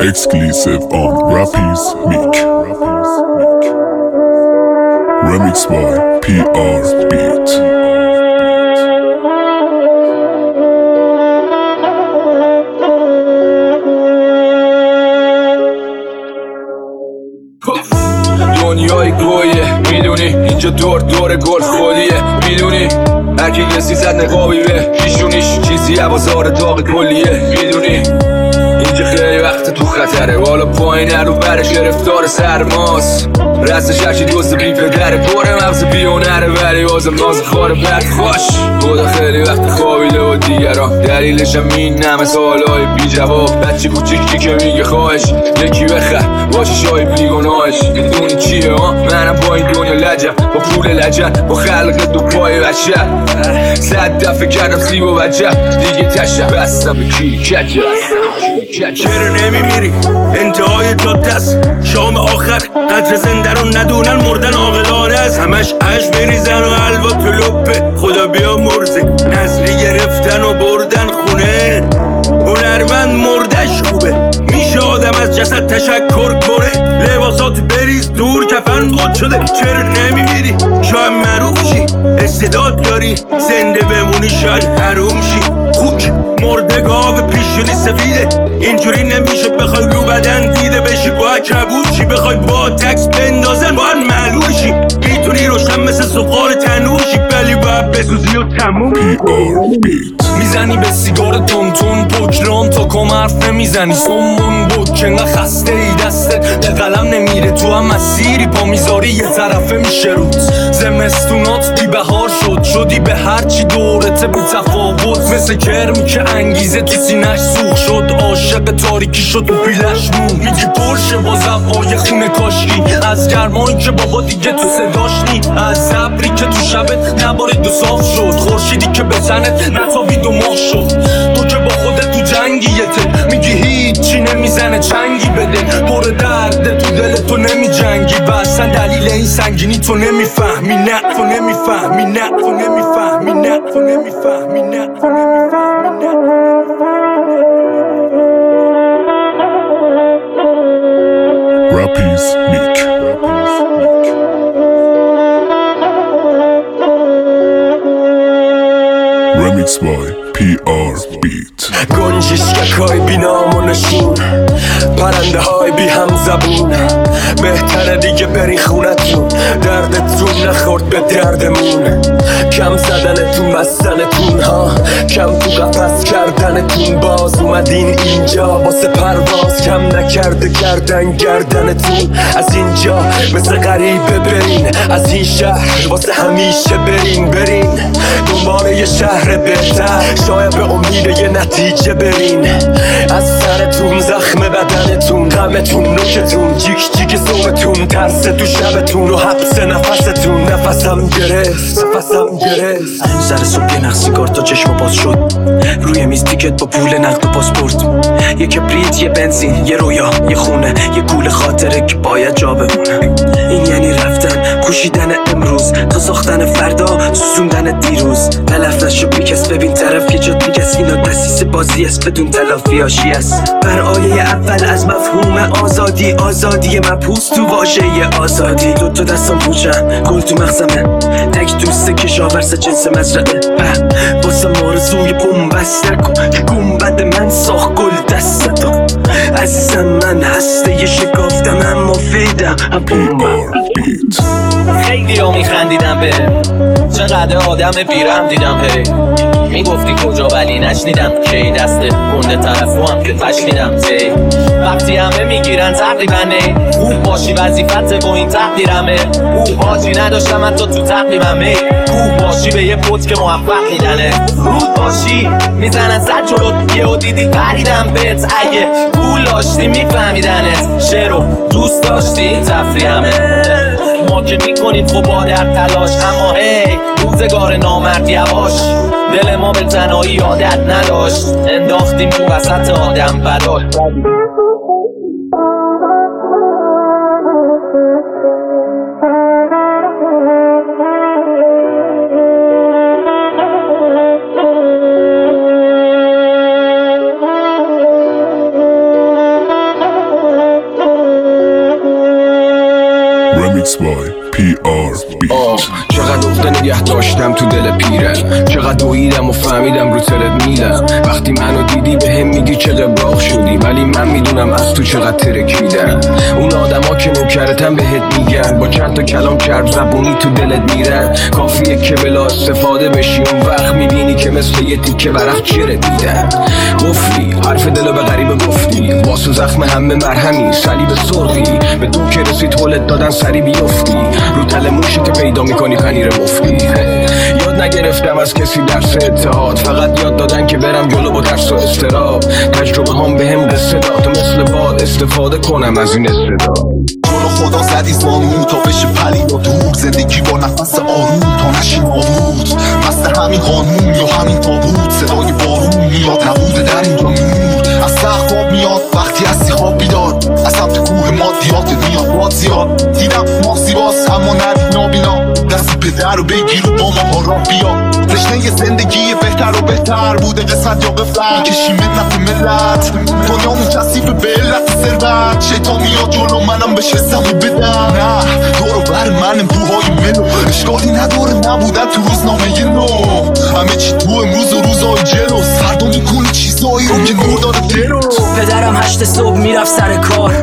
Exclusive on Rappies Meek. Remix by PR Beat. دنیای گویه میدونی اینجا دور گل خودیه میدونی هرکی کسی زد نقابی به پیشونیش چیزی بازار داغ کلیه میدونی اینجا خیلی وقت تو خطره بالا پایین رو برش گرفتار سرماست رستش هرچی دوست بی پدره پر مغز بیونره ولی بازم ناز خاره برد خوش خدا خیلی وقت خوابیده و دیگران دلیلشم این همه سوالای بی جواب بچه کوچیکی که میگه خواهش یکی بخر باشه شای بیگناهش میدونی چیه منم با این دنیا لجم با پول لجن با خلق دو پای بشر 100 دفعه کردم سیب و وجب دیگه تشم بستم به کی کچه چرا نمیمیری انتهای جاده است شام آخر قدر زنده رو ندونن مردن عاقلانه است همش اش بریزن و حلوا تو لپه خدا بیا مرزه نظری گرفتن و بردن خونه هنرمند مردش خوبه میشه آدم از جسد تشکر کنه لباسات بریز دور کفن قد شده چرا نمیمیری شاید معروف شی استعداد داری زنده بمونی شاید حروم شی خوک مرده گاو پیشونی سفیده اینجوری نمیشه بخوای رو بدن دیده بشی باید کبود شی بخوای با تکس بندازن باید معلوم شی میتونی روشن مثل سفال تنور شی ولی باید بسوزی و تموم میزنی به سیگار تون پوکران تا کم حرف نمیزنی سمون بود که انقدر خسته ای دستت به قلم نمیره تو هم مسیری پا میذاری یه طرفه میشه روت زمستونات بی بهار شدی به هرچی دورته بی تفاوت مثل کرمی که انگیزه تو سینش سوخ شد عاشق تاریکی شد و پیلش مون میگی پرشه با زبای خونه کاشکی از گرمایی که بابا دیگه تو صداش نی از زبری که تو شبت نبارید و صاف شد خورشیدی که به تنت نتابید و ماه شد تو که با خودت تو جنگیته میگی هیچی نمیزنه چنگی بده پر درده تو دل تو نمی جنگی و اصلا دلیل این سنگینی تو نمیفهمی نه تو نمیفهمی نه تو نمیفهمی نه تو نمیفهمی نه تو نمیفهمی نه Rappies Meek. Remix by PR Beat. گنجشکای بی نام و نشون پرنده های بی هم زبون بهتره دیگه بری خونتون دردتون نخورد به دردمون کم زدنتون بستنتون ها کم تو قفس کردنتون باز اومدین اینجا واسه پرواز کم نکرده کردن گردنتون از اینجا مثل غریبه برین از این شهر واسه همیشه برین دنبال یه شهر بهتر شاید به امید یه نتیجه برین از سرتون زخم بدنتون غمتون نوکتون جیک صومتون ترس تو شبتون و حبس نفسم گرفت سر صبح یه نخ سیگار تا چشم باز شد روی میز تیکت با پول نقد و پاسپورت یه کبریت یه بنزین یه رویا یه خونه یه گول خاطره که باید جا بمونه این یعنی رفتن کوشیدن امروز تا ساختن فردا سوزوندن دیروز تلف نشو بیکس ببین طرف یه جا دیگست اینا دستیس بازی است بدون تلافی هاشی است بر آیه اول از مفهوم آزادی مبهوس تو واژه آزادی دو دستم پوچن گل تو مغزمه تک دوسته کشاورز جنس مزرعه واسه مارزوی بومبست نکن که گنبد من ساخت گل دستتو عزیزم من هسته یه شکافتم اما فیدم خیلی ها میخندیدم به چقدر آدم بیرم دیدم میگفتی کجا ولی نشنیدم کی دست گنده طرفو هم که فشنیدم وقتی همه میگیرن تقریبا خوب باشی وظیفت با این تقدیرمه حاجی نداشتم حتی تو تقریبمه خوب باشی به یه پوت که موفق میدنه رود باشی میزنن زد جلوت یه و دیدی پریدم بهت اگه پول داشتی میفهمیدنت شعرو دوست داشتی تفریحمه ما که میکنید خب با در تلاش اما هی روزگار نامرد یواش دل ما به تنهایی عادت نداشت انداختیم تو وسط آدم بداش Remix by PR Beat. چقدر اخته نگه داشتم تو دل پیره، چقدر دویدم و فهمیدم رو ترت میلم. وقتی منو دیدی به هم میگی چه قبراق شدی، ولی من میدونم از تو چقدر ترکیدم. اون آدما که نوکرتن بهت میگن، با چند تا کلام چرب زبونی تو دلت میرن. کافیه که بلا استفاده بشی، اون وقت میبینی که مثل یه تیکه ورق چرت میدن. گفتی حرف دلو به غریبه گفتی، واسه زخم همه مرهمی صلیب سرخی. به تو که رسید حولت دادن سری بیفتی، رو تل موشت پیدا میکنی پنیر مفتی. یاد نگرفتم از کسی درس اتحاد، فقط یاد دادن که برم جلو با ترس و استراب. تجربه هم به هم قصه داد، مثل باد استفاده کنم از این استعداد. جلو خدا زدی زانو تا بشه پلی یا دور، زندگی با نفس آروم تا نشیم آبود. مست همین قانون یا همین تابوت، صدای بارون میاد نبوده در اینجا نور. از سقف آب میاد وقتی هستی خواب بیدار، از سمت کوه مادیات میاد باد زیاد. دیدم ماسی باز اما ندید نابینا، دستی پدر رو بگیر و با ما را بیا. تشنه زندگی بهتر و بهتر بوده، قسمت یا قفلت کشیم نفع ملت. دنیامون تصیف به علت ثروت، شیطان میاد جلو منم بشه سمو بدم. نه دورو بر من بوهای ملو، اشکالی نداره نبودن تو روزنامه نو. همه چی تو امروز و روزای جلو، فردا میکنی چیزایی رو که نور داره دلو. پدرم 8 صبح میرفت سر کار،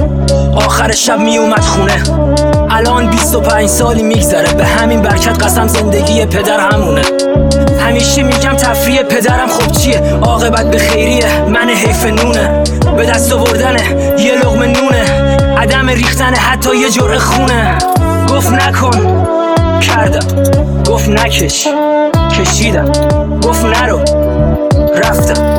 آخر شب میومد خونه. الان 25 سالی میگذره، به همین برکت قسم زندگی پدر همونه. همیشه میگم تفریح پدرم خب چیه، عاقبت به خیریه، من حیف نونه. به دست آوردنه یه لقمه نونه، عدم ریختن حتی یه جرعه خونه. گفت نکن کردم، گفت نکش کشیدم، گفت نرو رفتم.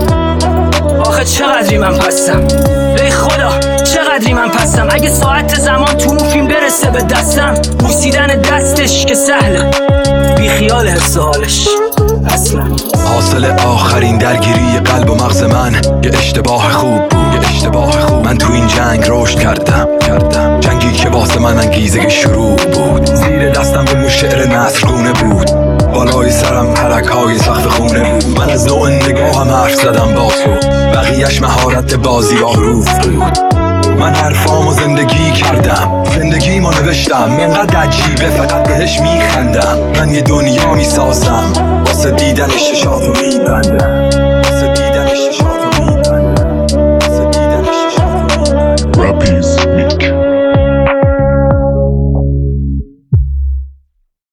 آخه چقدری من پستم، ای خدا چقدری من پستم. اگه ساعت زمان تو اون فیلم برسه به دستم، بوسیدن دستش که سهله، بی خیال حس حالش اصلا. حاصل آخرین درگیری قلب و مغز من یه اشتباه خوب بود، یه اشتباه خوب. من تو این جنگ رشد کردم جنگی که واسه من انگیزه شروع بود. زیر دستم به شعر نثرگونه بود، بالای سرم حرکای سقف خونه بود. من از نوع نگاهم حرف زدم با تو، بقیهش مهارت بازی با روح بود. من حرفامو زندگی کردم، زندگیمو نوشتم، اینقدر عجیبه فقط بهش میخندم. من یه دنیا میسازم، واسه دیدن چشاتو میبندم.